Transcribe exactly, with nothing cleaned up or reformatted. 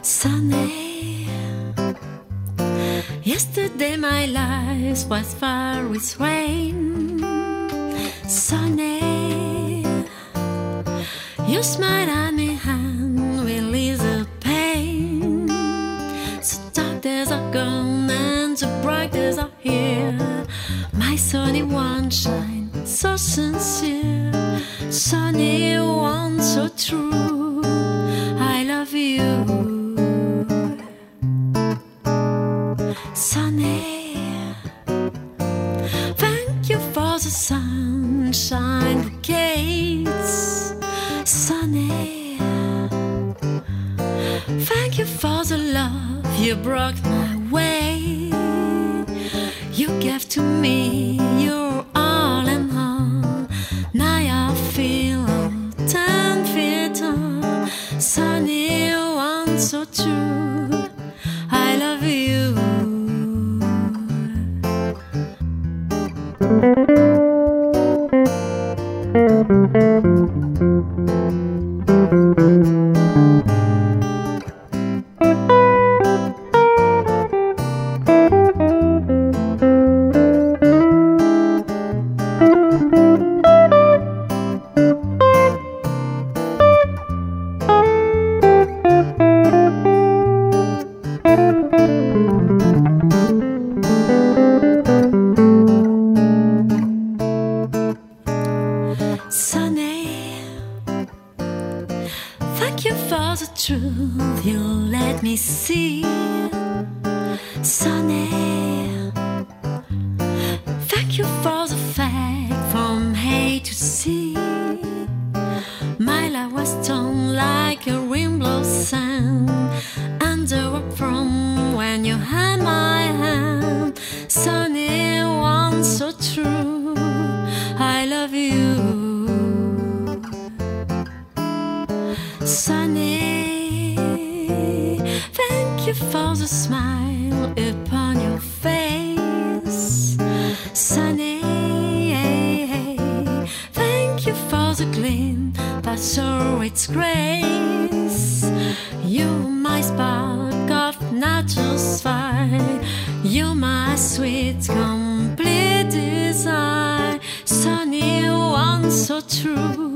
Sunny. Yesterday my life was far with rain. Sunny. You smile at me and release the pain. So dark days are gone and the bright days are here. My sunny one shine so sincere. Sunny one so true. I love you. Sunny, thank you for the sunshine bouquets. Sunny, thank you for the love you brought my way. You gave to me your all and all. Now I feel ten feet tall. Sunny, one so true. I love you. Sunny, thank you for the truth you let me see. Sunny, thank you for the fact from A to Z. My life was torn like a rainbow sand, and the walk from when you had my hand. Sunny, one so true. I love you. Sunny, thank you for the smile upon your face. Sunny, thank you for the gleam that saw its grace. You're my spark of nature's fire. You're my sweet, complete desire. Sunny, one so true.